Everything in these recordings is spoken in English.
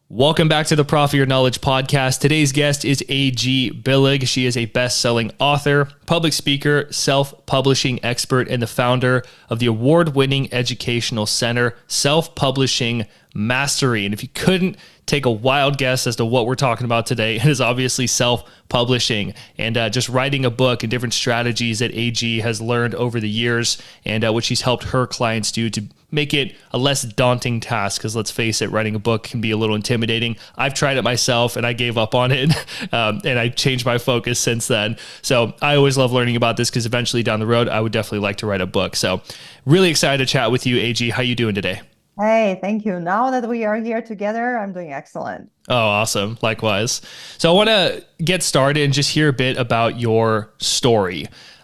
Welcome back to the Profit Your Knowledge podcast. Today's guest is A.G. Billig. She is a best-selling author, public speaker, self-publishing expert, and the founder of the award-winning educational center, Self-Publishing Mastery. And if you couldn't take a wild guess as to what we're talking about today, it is obviously self-publishing and just writing a book and different strategies that AG has learned over the years and which she's helped her clients do to make it a less daunting task. Because let's face it, writing a book can be a little intimidating. I've tried it myself and I gave up on it and I changed my focus since then. So I always love learning about this because eventually down the road, I would definitely like to write a book. So really excited to chat with you, AG. How you doing today? Hey, thank you. Now that we are here together, I'm doing excellent. Oh, awesome. Likewise. So I want to get started and just hear a bit about your story.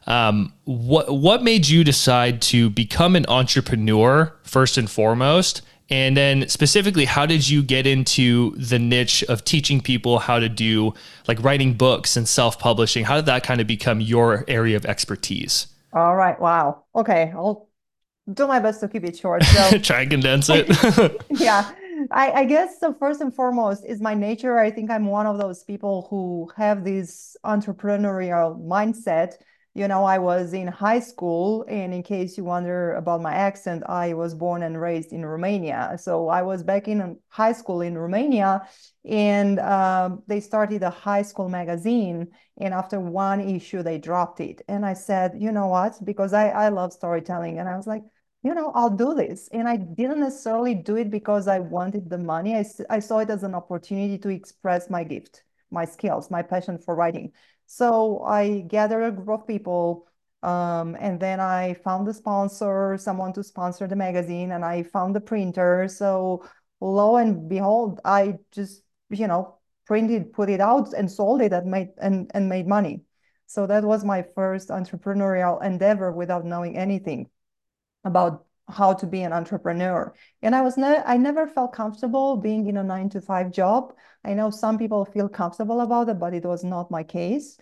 What made you decide to become an entrepreneur first and foremost? And then specifically, how did you get into the niche of teaching people how to do like writing books and self-publishing? How did that kind of become your area of expertise? All right. Wow. Okay. I'll do my best to keep it short. So, Try and condense it. yeah, I guess the first and foremost is my nature. I think I'm one of those people who have this entrepreneurial mindset. You know, I was in high school, and in case you wonder about my accent, I was born and raised in Romania. So I was back in high school in Romania, and they started a high school magazine. And after one issue, they dropped it. And I said, you know what? Because I love storytelling. And I was like, I'll do this. And I didn't necessarily do it because I wanted the money. I saw it as an opportunity to express my gift, my skills, my passion for writing. So I gathered a group of people, and then I found the sponsor, someone to sponsor the magazine, and I found the printer. So lo and behold, I just, printed, put it out and sold it and made money. So that was my first entrepreneurial endeavor without knowing anything about how to be an entrepreneur. And I never felt comfortable being in a 9 to 5 job. I know some people feel comfortable about it, but it was not my case.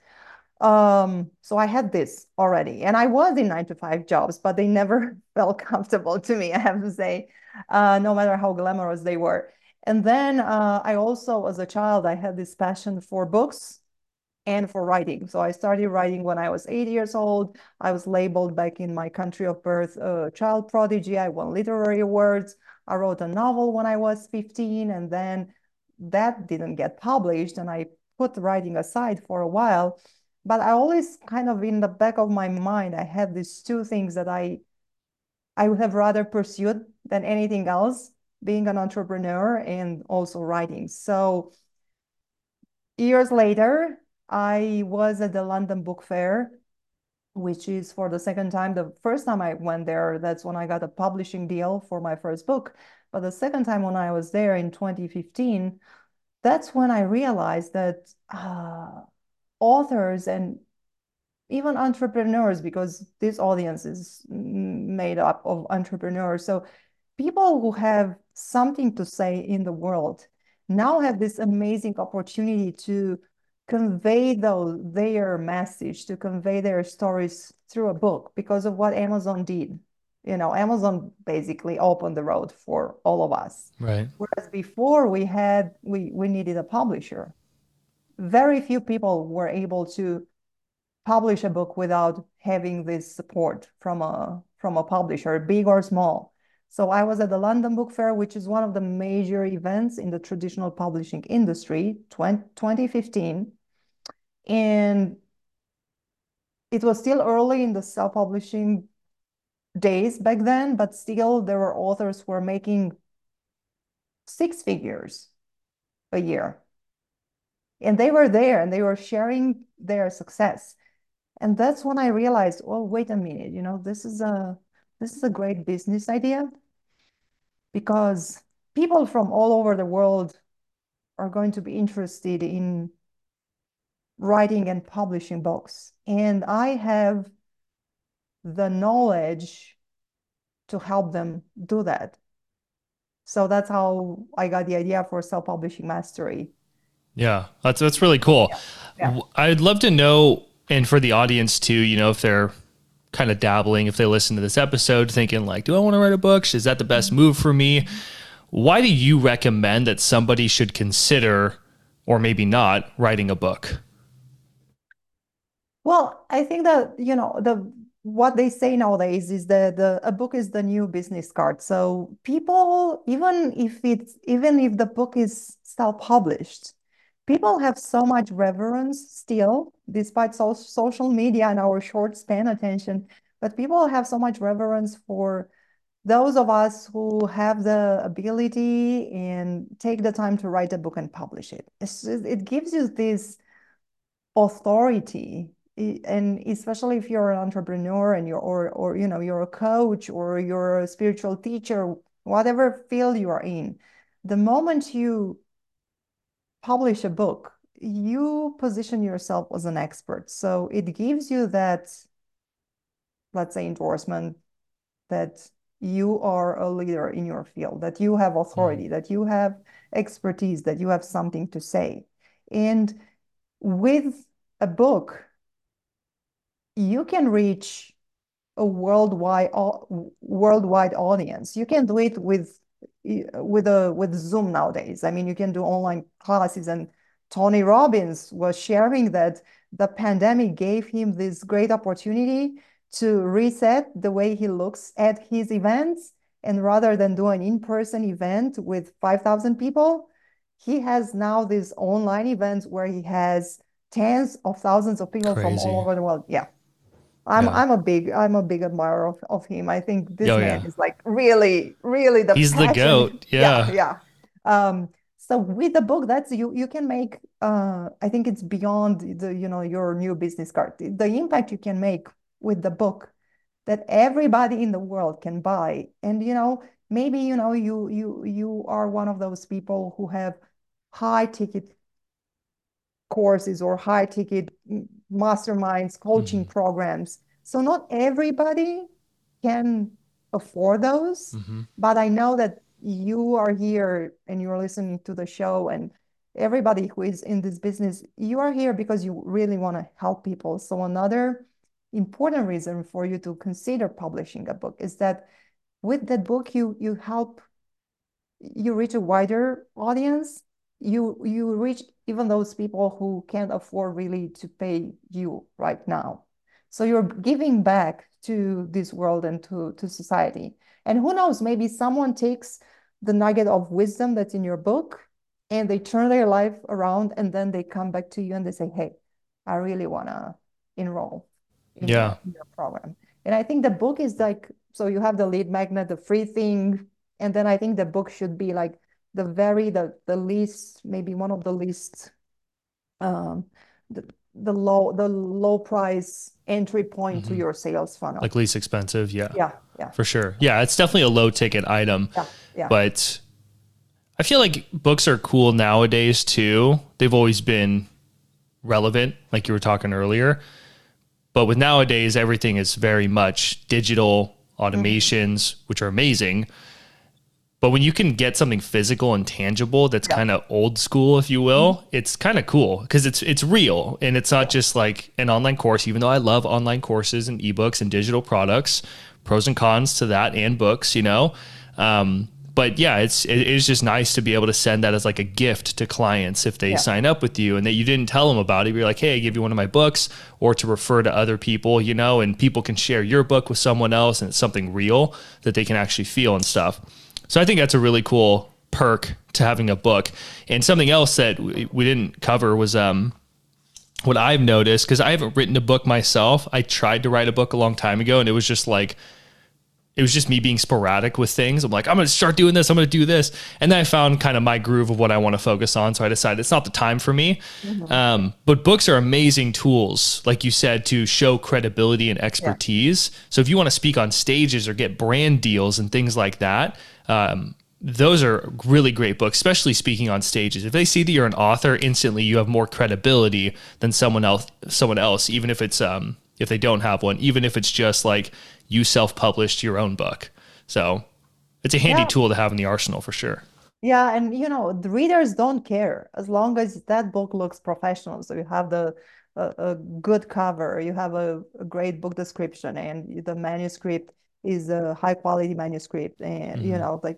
So I had this already, and I was in 9 to 5 jobs, but they never felt comfortable to me, I have to say, no matter how glamorous they were. And then I also, as a child, I had this passion for books and for writing. So I started writing when I was 8 years old. I was labeled back in my country of birth a child prodigy. I won literary awards. I wrote a novel when I was 15, and then that didn't get published, and I put writing aside for a while. But I always kind of in the back of my mind, I had these two things that I would have rather pursued than anything else, being an entrepreneur and also writing. So years later, I was at the London Book Fair, which is for the second time. The first time I went there, that's when I got a publishing deal for my first book. But the second time when I was there in 2015, that's when I realized that authors and even entrepreneurs, because this audience is made up of entrepreneurs. So people who have something to say in the world now have this amazing opportunity to convey their message, to convey their stories through a book because of what Amazon did. Amazon basically opened the road for all of us. Right. Whereas before we needed a publisher. Very few people were able to publish a book without having this support from a publisher, big or small. So I was at the London Book Fair, which is one of the major events in the traditional publishing industry, 2015. And it was still early in the self-publishing days back then, but still there were authors who were making 6 figures a year. And they were there and they were sharing their success. And that's when I realized, oh, wait a minute, this is a great business idea, because people from all over the world are going to be interested in writing and publishing books. And I have the knowledge to help them do that. So that's how I got the idea for Self-Publishing Mastery. Yeah, that's really cool. Yeah. I'd love to know, and for the audience too, if they're kind of dabbling, if they listen to this episode thinking like, do I want to write a book? Is that the best move for me? Why do you recommend that somebody should consider, or maybe not, writing a book? Well, I think that, the what they say nowadays is that a book is the new business card. So people, even if the book is self-published, people have so much reverence still, despite social media and our short span attention. But people have so much reverence for those of us who have the ability and take the time to write a book and publish it. It gives you this authority, and especially if you're an entrepreneur and or you're a coach or you're a spiritual teacher, whatever field you are in, the moment you publish a book, you position yourself as an expert. So it gives you that, let's say, endorsement that you are a leader in your field, that you have Mm. authority, that you have expertise, that you have something to say. And with a book, you can reach a worldwide audience. You can do it with Zoom nowadays. I mean, you can do online classes, and Tony Robbins was sharing that the pandemic gave him this great opportunity to reset the way he looks at his events. And rather than do an in-person event with 5,000 people, he has now these online events where he has tens of thousands of people from all Crazy. over the world. Yeah. I'm Yeah. I'm a big I'm a big admirer of him. I think this Oh, man yeah. is like really, really the He's the passion. goat. Yeah, Yeah. yeah. So with the book, that's you can make I think it's beyond your new business card. The impact you can make with the book that everybody in the world can buy. And maybe you are one of those people who have high ticket courses or high ticket masterminds, coaching Hmm. programs. So not everybody can afford those, Hmm. but I know that you are here and you're listening to the show, and everybody who is in this business, you are here because you really want to help people. So another important reason for you to consider publishing a book is that with that book you help, you reach a wider audience. You reach even those people who can't afford really to pay you right now. So you're giving back to this world and to society. And who knows, maybe someone takes the nugget of wisdom that's in your book and they turn their life around, and then they come back to you and they say, hey, I really want to enroll Yeah. in your program. And I think the book is like, so you have the lead magnet, the free thing, and then I think the book should be like the least, maybe one of the least, um the, the low price entry point to Hmm. your sales Like funnel. least expensive. Yeah. Yeah, yeah, For sure. Yeah. It's definitely a low ticket item, yeah, yeah, but I feel like books are cool nowadays too. They've always been relevant, like you were talking earlier. But with nowadays, everything is very much digital mhm, automations, which are amazing. But when you can get something physical and tangible that's yeah, kind of old school, if you mhm, will, it's kind of cool because it's real and it's not yeah, just like an online course. Even though I love online courses and ebooks and digital products, pros and cons to that and books, but yeah, it is just nice to be able to send that as like a gift to clients if they yeah, sign up with you and that you didn't tell them about it. You're like, hey, I give you one of my books, or to refer to other people, and people can share your book with someone else and it's something real that they can actually feel and stuff. So I think that's a really cool perk to having a book. And something else that we didn't cover was what I've noticed, because I haven't written a book myself. I tried to write a book a long time ago, and it was just me being sporadic with things. I'm like, I'm going to start doing this. I'm going to do this. And then I found kind of my groove of what I want to focus on. So I decided it's not the time for me. mhm, But books are amazing tools, like you said, to show credibility and yeah, expertise. So if you want to speak on stages or get brand deals and things like that, those are really great books, especially speaking on stages. If they see that you're an author, instantly you have more credibility than someone else, even if they don't have one, even if it's just like you self-published your own book. So it's a handy yeah. tool to have in the arsenal for sure. Yeah, and the readers don't care as long as that book looks professional. So you have a good cover, you have a great book description, and the manuscript is a high quality manuscript, and Hmm. like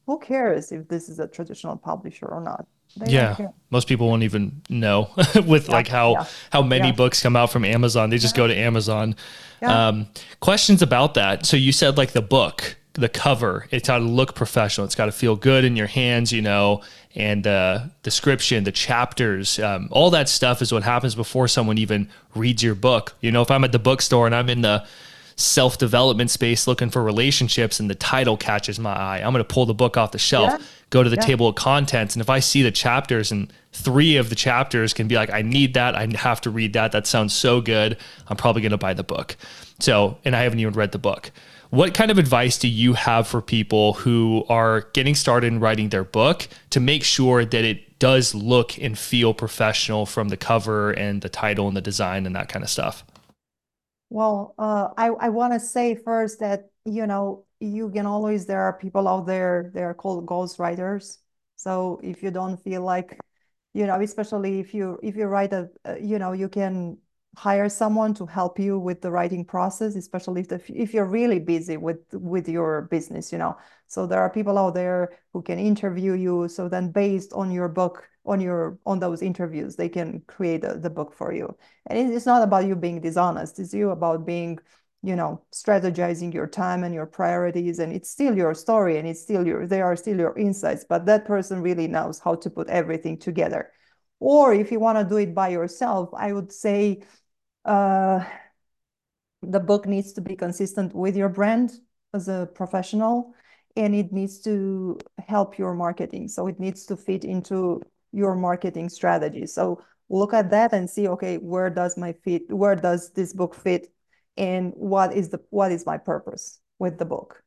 who cares if this is a traditional publisher or not? They don't Yeah. care. Most people won't even know with Yeah, like how yeah, many yeah, books come out from Amazon. They just yeah, go to Amazon. yeah. Questions about that. So you said like the book, the cover, it's got to look professional. It's got to feel good in your hands, you know, and description, the chapters, all that stuff is what happens before someone even reads your book. You know, if I'm at the bookstore and I'm in the self-development space looking for relationships and the title catches my eye, I'm going to pull the book off the shelf, Yeah, go to the yeah. table of contents, and if I see the chapters and 3 of the chapters can be like, I need that, I have to read that, that sounds so good, I'm probably going to buy the book. So, and I haven't even read the book. What kind of advice do you have for people who are getting started in writing their book to make sure that it does look and feel professional from the cover and the title and the design and that kind of stuff? Well, I want to say first that, you know, you can always, there are people out there, they're called ghostwriters. So if you don't feel like, you know, especially if you write you know, you can hire someone to help you with the writing process, especially if you're really busy with your business, you know. So there are people out there who can interview you. So then based on your book, on those interviews, they can create the book for you. And it's not about you being dishonest. It's you about being, you know, strategizing your time and your priorities. And it's still your story and it's still they are still your insights, but that person really knows how to put everything together. Or if you want to do it by yourself, I would say uh, the book needs to be consistent with your brand as a professional, and it needs to help your marketing. So it needs to fit into your marketing strategy. So look at that and see, okay, where does this book fit, and what is my purpose with the book?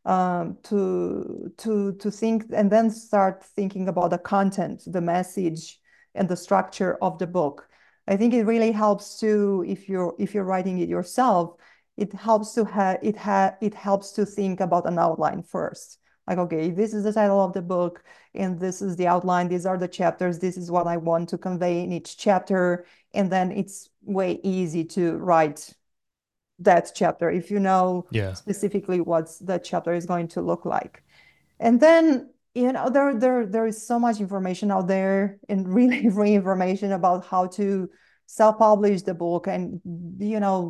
To think, and then start thinking about the content, the message, and the structure of the book. I think it really helps to, if you're writing it yourself, it helps to it helps to think about an outline first. Like, okay, this is the title of the book, and this is the outline. These are the chapters. This is what I want to convey in each chapter, and then it's way easy to write that chapter if you know Yeah. specifically what the chapter is going to look like. And then, you know, there is so much information out there, and really free information about how to self-publish the book, and, you know,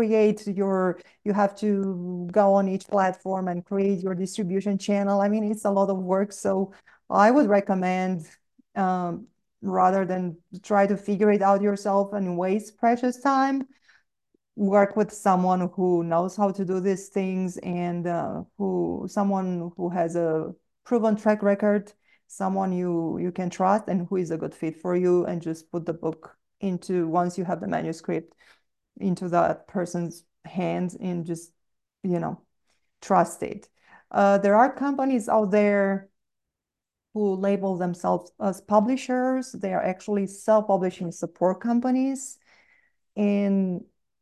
you have to go on each platform and create your distribution channel. I mean, it's a lot of work. So I would recommend, um, rather than try to figure it out yourself and waste precious time, work with someone who knows how to do these things, and someone who has a proven track record, someone you can trust and who is a good fit for you, and just put the book into, once you have the manuscript, into that person's hands, and just, you know, trust it. There are companies out there who label themselves as publishers. They are actually self-publishing support companies, and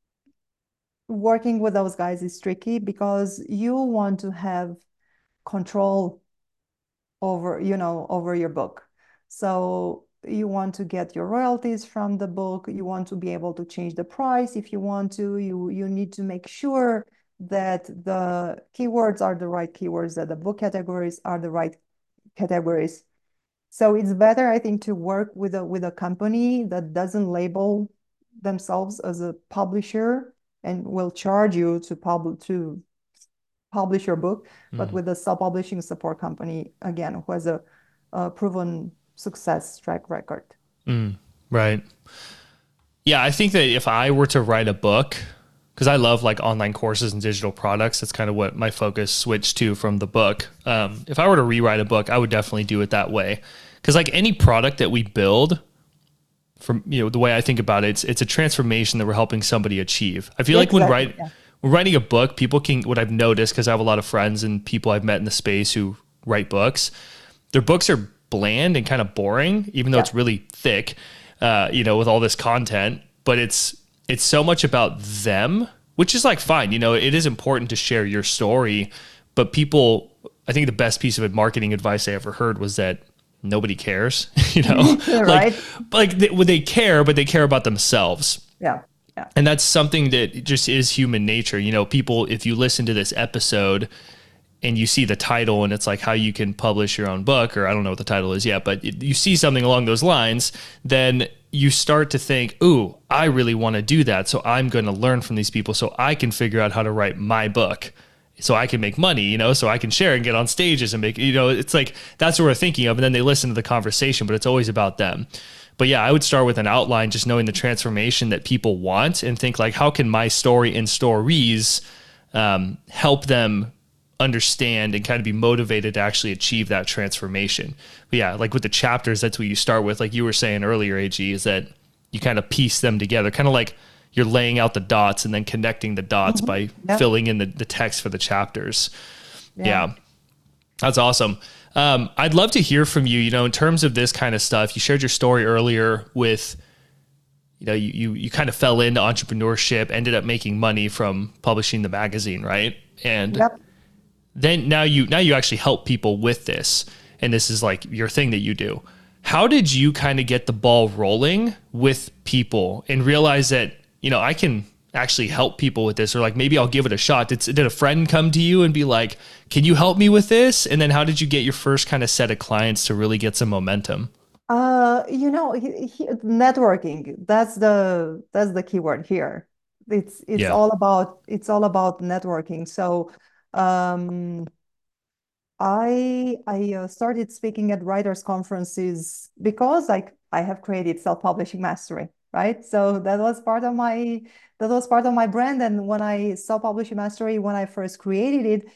working with those guys is tricky because you want to have control over, you know, over your book. So you want to get your royalties from the book. You want to be able to change the price if you want to. You need to make sure that the keywords are the right keywords, that the book categories are the right categories. So it's better, I think, to work with a company that doesn't label themselves as a publisher and will charge you to publish your book, but Mm. with a self-publishing support company, again, who has a proven success track record. Mm. Right. Yeah, I think that if I were to write a book, because I love like online courses and digital products, that's kind of what my focus switched to from the book. If I were to rewrite a book, I would definitely do it that way. Because like any product that we build, from, you know, the way I think about it, it's a transformation that we're helping somebody achieve. I feel like Exactly. Yeah. when writing a book, people can, what I've noticed, because I have a lot of friends and people I've met in the space who write books, their books are bland and kind of boring, even though Yeah. it's really thick, you know, with all this content. But it's so much about them, which is like fine. You know, it is important to share your story, but people, I think the best piece of marketing advice I ever heard was that nobody cares. You know, Right. they care, but they care about themselves. Yeah. Yeah. And that's something that just is human nature. You know, people, if you listen to this episode and you see the title and it's like how you can publish your own book, or I don't know what the title is yet, but you see something along those lines, then you start to think, ooh, I really want to do that. So I'm going to learn from these people so I can figure out how to write my book so I can make money, so I can share and get on stages and make, it's like, that's what we're thinking of. And then they listen to the conversation, but it's always about them. But yeah, I would start with an outline, just knowing the transformation that people want, and think like, how can my story and stories help them understand and kind of be motivated to actually achieve that transformation. But yeah, like with the chapters, that's what you start with. Like you were saying earlier, AG, is that you kind of piece them together, kind of like you're laying out the dots and then connecting the dots by filling in the text for the chapters. Yeah. That's awesome. I'd love to hear from you, in terms of this kind of stuff. You shared your story earlier with, you kind of fell into entrepreneurship, ended up making money from publishing the magazine, right? And then now you actually help people with this, and this is like your thing that you do. How did you kind of get the ball rolling with people and realize that, I can actually help people with this, or like, maybe I'll give it a shot? Did a friend come to you and be like, can you help me with this? And then how did you get your first kind of set of clients to really get some momentum? Networking, that's the keyword here. It's Yeah. all about networking. So I started speaking at writers conferences because I have created self-publishing mastery, right? So that was part of my brand. And when I saw publishing mastery, when I first created it,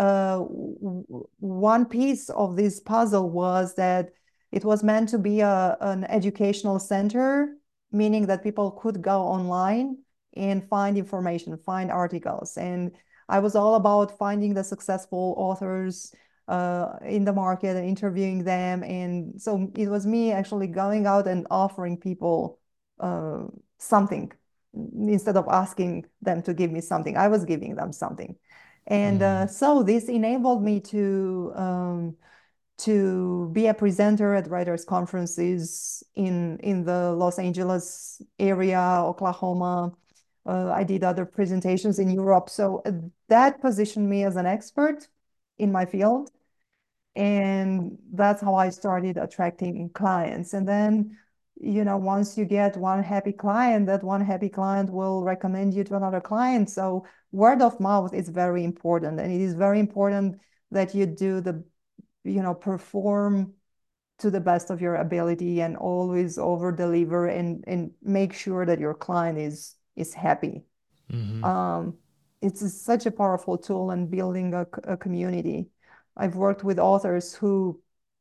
one piece of this puzzle was that it was meant to be an educational center, meaning that people could go online and find information, find articles. And I was all about finding the successful authors in the market and interviewing them. And so it was me actually going out and offering people something instead of asking them to give me something. I was giving them something. And so this enabled me to be a presenter at writers' conferences in the Los Angeles area, Oklahoma. I did other presentations in Europe. So that positioned me as an expert in my field. And that's how I started attracting clients. And then, once you get one happy client, that one happy client will recommend you to another client. So word of mouth is very important. And it is very important that you do perform to the best of your ability and always over deliver and make sure that your client is happy. Mm-hmm. It's such a powerful tool in building a community. I've worked with authors who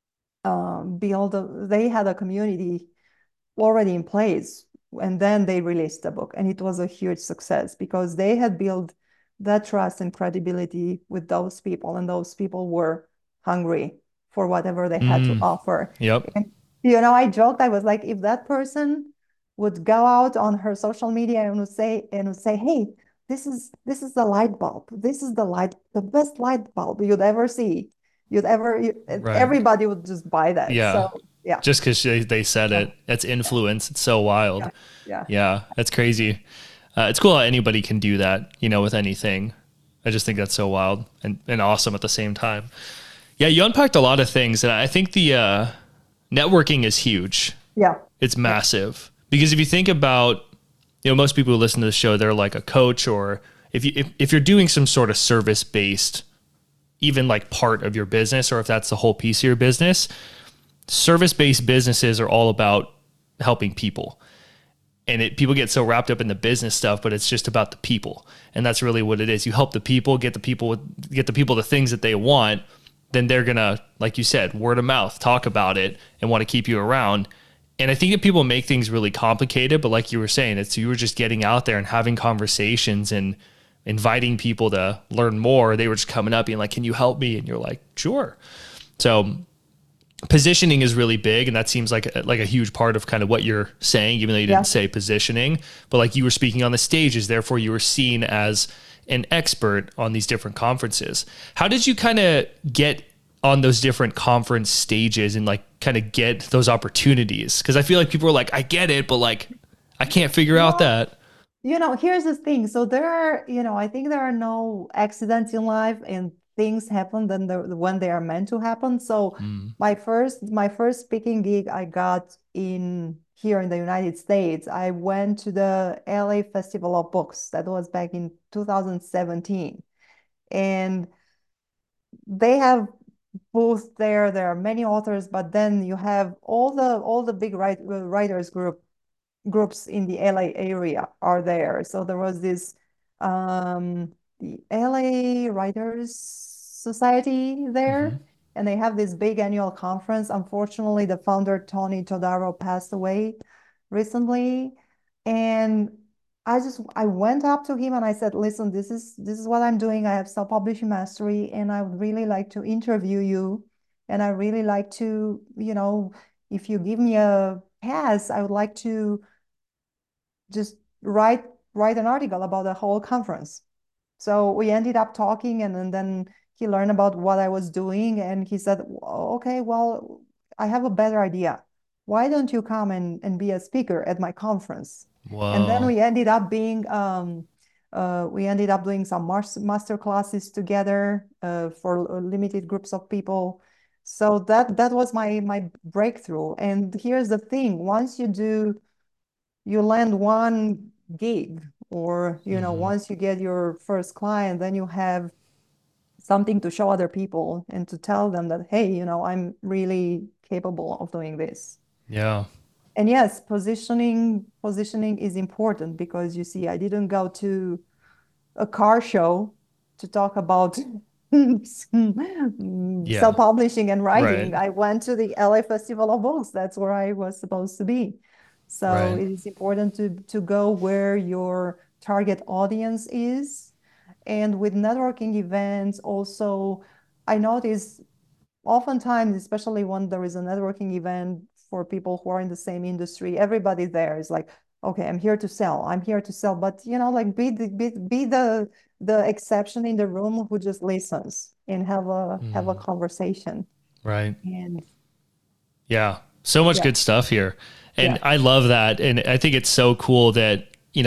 they had a community already in place, and then they released the book, and it was a huge success because they had built that trust and credibility with those people, and those people were hungry for whatever they had to offer. Yep. And I joked, I was like, if that person would go out on her social media and would say, hey, this is the light bulb. This is the best light bulb you'd ever see. Right. Everybody would just buy that. Yeah. So yeah. Just because they said it. That's influence. It's so wild. Yeah. That's crazy. It's cool how anybody can do that, with anything. I just think that's so wild and awesome at the same time. Yeah, you unpacked a lot of things, and I think the networking is huge. Yeah. It's massive. Because if you think about, most people who listen to the show, they're like a coach, or if you're doing some sort of service-based, even like part of your business, or if that's the whole piece of your business, service-based businesses are all about helping people. And people get so wrapped up in the business stuff, but it's just about the people. And that's really what it is. You help the people, get the people the things that they want, then they're going to, like you said, word of mouth, talk about it and want to keep you around. And I think that people make things really complicated, but like you were saying, you were just getting out there and having conversations and inviting people to learn more. They were just coming up being like, can you help me? And you're like, sure. So positioning is really big. And that seems like a huge part of kind of what you're saying, even though you didn't say positioning, but like you were speaking on the stages, therefore you were seen as an expert on these different conferences. How did you kind of get on those different conference stages and like kind of get those opportunities? Because I feel like people are like, I get it, but like, I can't figure out that. Here's the thing. So I think there are no accidents in life, and things happen than when they are meant to happen. So Mm. my first speaking gig I got in here in the United States. I went to the LA Festival of Books. That was back in 2017. And they have booths there. There are many authors, but then you have all the big writers groups in the LA area are there. So there was this the LA Writers Society Hmm. there, and they have this big annual conference. Unfortunately, the founder Tony Todaro passed away recently, and I went up to him and I said, "Listen, this is what I'm doing. I have self-publishing mastery, and I would really like to interview you, and I really like to, if you give me a pass, I would like to just write an article about the whole conference." So we ended up talking, and then he learned about what I was doing, and he said, "Okay, well, I have a better idea. Why don't you come and be a speaker at my conference?" And then Whoa. we ended up doing some master classes together for limited groups of people. So that was my breakthrough. And here's the thing: once you land one gig, or Hmm. once you get your first client, then you have something to show other people and to tell them that, hey, I'm really capable of doing this. Yeah. And yes, positioning is important, because you see, I didn't go to a car show to talk about Yeah. self-publishing and Right. writing. I went to the LA Festival of Books. That's where I was supposed to be. So Right. it is important to go where your target audience is. And with networking events, also, I notice oftentimes, especially when there is a networking event for people who are in the same industry, everybody there is like, okay, I'm here to sell. I'm here to sell. But like, be the exception in the room who just listens and have a Mm. conversation. Right. And Yeah. So much yeah, good stuff here. And yeah, I love that. And I think it's so cool that,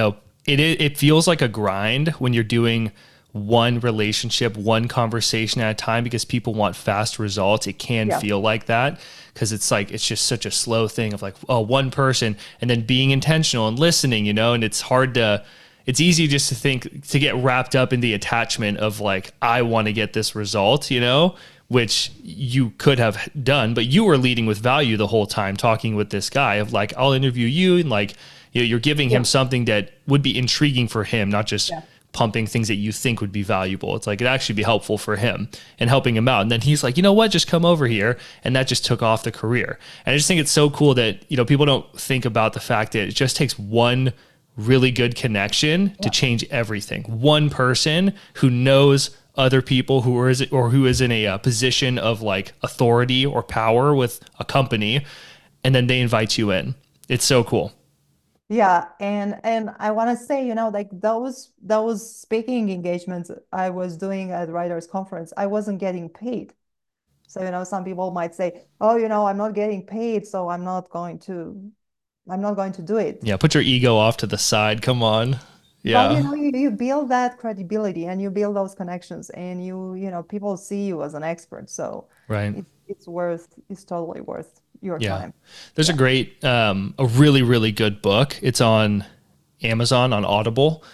it feels like a grind when you're doing one relationship, one conversation at a time, because people want fast results. It can yeah, feel like that because it's like, it's just such a slow thing of like, oh, one person, and then being intentional and listening, and it's easy just to get wrapped up in the attachment of like, I want to get this result, which you could have done, but you were leading with value the whole time, talking with this guy of like, I'll interview you. And like, you're giving him yeah, something that would be intriguing for him, not just yeah, pumping things that you think would be valuable. It's like, it'd actually be helpful for him and helping him out. And then he's like, you know what, just come over here. And that just took off the career. And I just think it's so cool that, people don't think about the fact that it just takes one really good connection to yeah. change everything. One person who knows other people who is in a position of like authority or power with a company, and then they invite you in. It's so cool. Yeah, and I want to say, like, those speaking engagements I was doing at Writers Conference, I wasn't getting paid. So, some people might say, "Oh, I'm not getting paid, so I'm not going to do it." Yeah, put your ego off to the side. Come on. But Yeah. you build that credibility, and you build those connections, and people see you as an expert. So Right. it's totally worth your Yeah. time. There's Yeah. a really, really good book. It's on Amazon on Audible.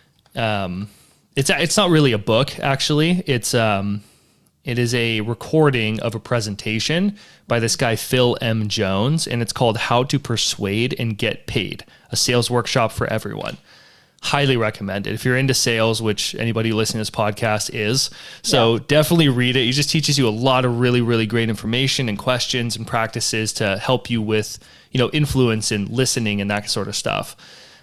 It's not really a book actually. It is a recording of a presentation by this guy Phil M. Jones, and it's called How to Persuade and Get Paid: A Sales Workshop for Everyone. Highly recommended if you're into sales, which anybody listening to this podcast is. Yeah. So definitely read it. He just teaches you a lot of really, really great information and questions and practices to help you with, influence and listening and that sort of stuff.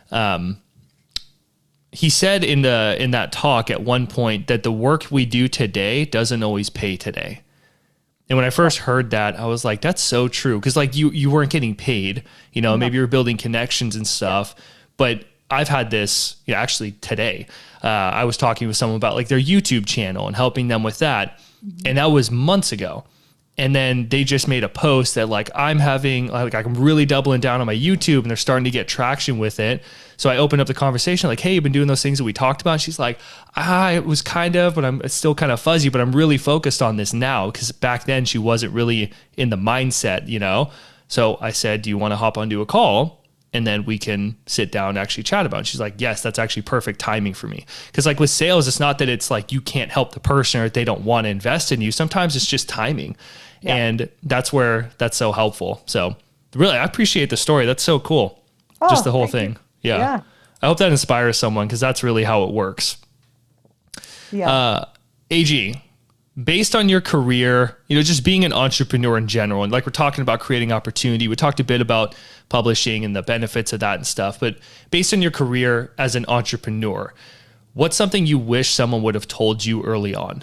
He said in that talk at one point that the work we do today doesn't always pay today. And when I first heard that, I was like, that's so true. Cause like you weren't getting paid, No. maybe you were building connections and Yeah. stuff. But I've had this, actually today, I was talking with someone about like their YouTube channel and helping them with that. Mhm. And that was months ago. And then they just made a post that like, I'm really doubling down on my YouTube and they're starting to get traction with it. So I opened up the conversation like, hey, you've been doing those things that we talked about. And she's like, it was kind of, but it's still kind of fuzzy, but I'm really focused on this now. Cause back then she wasn't really in the mindset, you know? So I said, do you want to hop onto a call? And then we can sit down and actually chat about it. And she's like, yes, that's actually perfect timing for me. Because like with sales, it's not that it's like you can't help the person or they don't want to invest in you. Sometimes it's just timing. Yeah. And that's where that's so helpful. So really, I appreciate the story. That's so cool. Just the whole thing. Yeah. I hope that inspires someone because that's really how it works. Yeah. AG, based on your career, just being an entrepreneur in general, and like we're talking about creating opportunity, we talked a bit about publishing and the benefits of that and stuff, but based on your career as an entrepreneur, what's something you wish someone would have told you early on?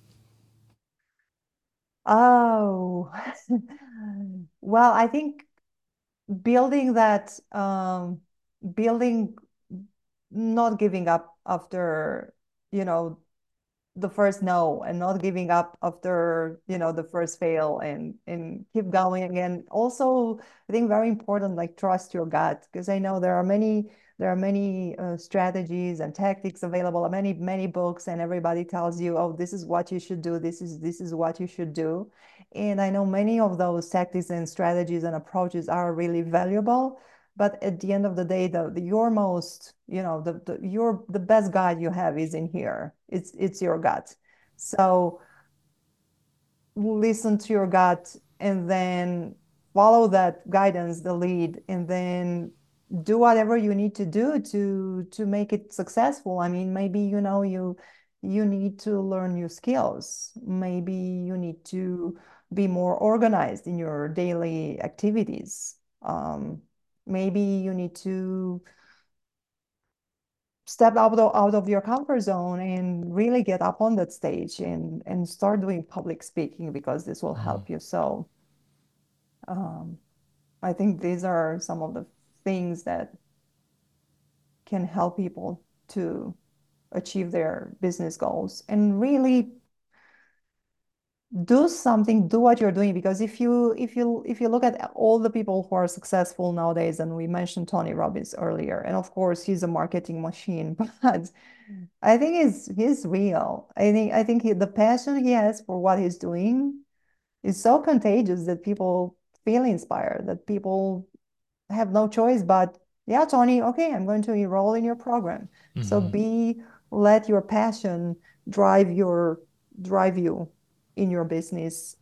Oh, well, I think building that, building, not giving up after, the first no, and not giving up after, the first fail, and keep going. And also, I think very important, like trust your gut, because I know there are many strategies and tactics available, many books, and everybody tells you, oh, this is what you should do, this is what you should do. And I know many of those tactics and strategies and approaches are really valuable, but at the end of the day, your most, the best guide you have is in here. It's your gut. So listen to your gut and then follow that guidance, the lead, and then do whatever you need to do to make it successful. I mean, maybe you need to learn new skills. Maybe you need to be more organized in your daily activities. Maybe you need to step out of your comfort zone and really get up on that stage and start doing public speaking, because this will help you. So I think these are some of the things that can help people to achieve their business goals, and really do what you're doing. Because if you look at all the people who are successful nowadays, and we mentioned Tony Robbins earlier, and of course he's a marketing machine, but I think he's real. I think the passion he has for what he's doing is so contagious that people feel inspired, that people have no choice but, yeah, Tony, okay, I'm going to enroll in your program. So let your passion drive you in your business,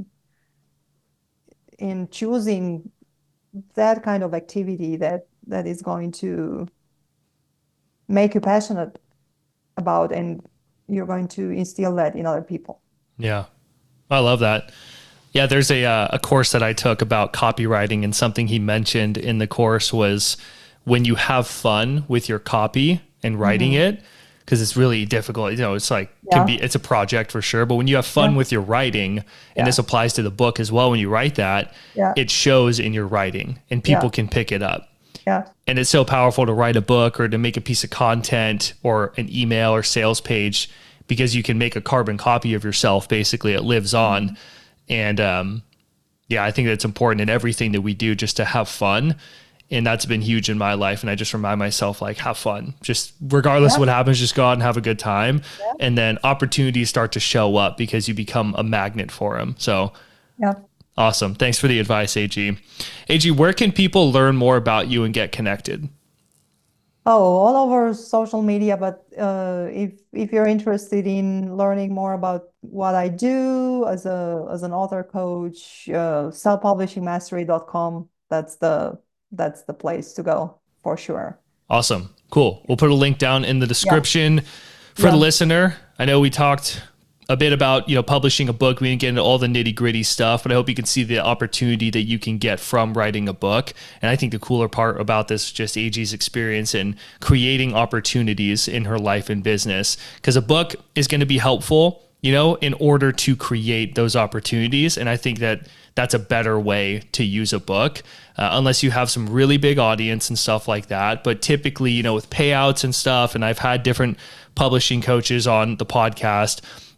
in choosing that kind of activity that is going to make you passionate about, and you're going to instill that in other people. Yeah, I love that. Yeah, there's a course that I took about copywriting, and something he mentioned in the course was when you have fun with your copy and writing it, because it's really difficult. It's like, it's a project for sure, but when you have fun with your writing, and this applies to the book as well, when you write that, it shows in your writing and people can pick it up. Yeah. And it's so powerful to write a book or to make a piece of content or an email or sales page, because you can make a carbon copy of yourself. Basically, it lives on. And I think that's important in everything that we do, just to have fun. And that's been huge in my life. And I just remind myself, like, have fun. Just regardless of what happens, just go out and have a good time. Yeah. And then opportunities start to show up because you become a magnet for them. So awesome. Thanks for the advice, AG. AG, where can people learn more about you and get connected? Oh, all over social media. But if you're interested in learning more about what I do as an author coach, selfpublishingmastery.com. That's the place to go for sure. Awesome. Cool. We'll put a link down in the description for the listener. I know we talked a bit about, publishing a book. We didn't get into all the nitty gritty stuff, but I hope you can see the opportunity that you can get from writing a book. And I think the cooler part about this is just AG's experience in creating opportunities in her life and business, because a book is going to be helpful, in order to create those opportunities. And I think that that's a better way to use a book, unless you have some really big audience and stuff like that. But typically, with payouts and stuff, and I've had different publishing coaches on the podcast,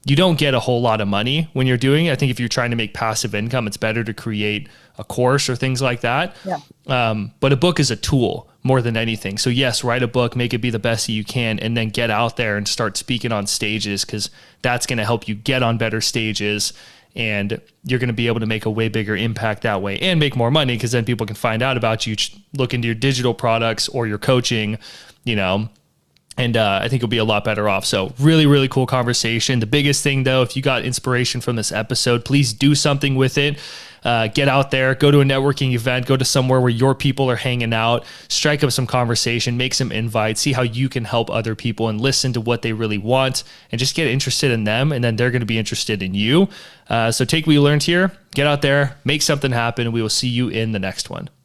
you don't get a whole lot of money when you're doing it. I think if you're trying to make passive income, it's better to create a course or things like that. Yeah. But a book is a tool more than anything. So yes, write a book, make it be the best that you can, and then get out there and start speaking on stages, because that's going to help you get on better stages, and you're going to be able to make a way bigger impact that way and make more money, because then people can find out about you, look into your digital products or your coaching, and I think you'll be a lot better off. So really, really cool conversation. The biggest thing though, if you got inspiration from this episode, please do something with it. Get out there, go to a networking event, go to somewhere where your people are hanging out, strike up some conversation, make some invites, see how you can help other people and listen to what they really want, and just get interested in them. And then they're going to be interested in you. So take what you learned here, get out there, make something happen. And we will see you in the next one.